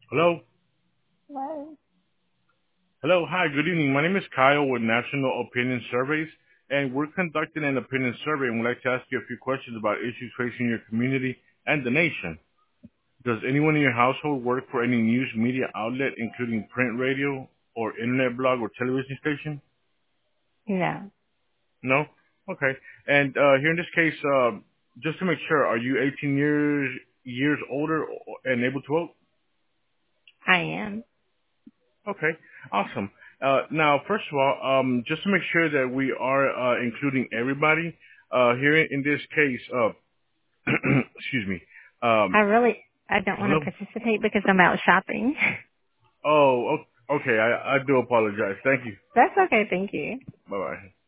Hello? Hello. Hello, hi, good evening. My name is Kyle with National Opinion Surveys, and we're conducting an opinion survey, and we'd like to ask you a few questions about issues facing your community and the nation. Does anyone in your household work for any news media outlet, including print radio or internet blog or television station? No, No? Okay. And here in this case, just to make sure, are you 18 years older and able to vote? I am. Okay, awesome. Now, first of all, just to make sure that we are including everybody, here in this case, excuse me. Um, I don't want to hello? participate because I'm out shopping. Oh, okay, I do apologize. Thank you. That's okay. Thank you. Bye-bye.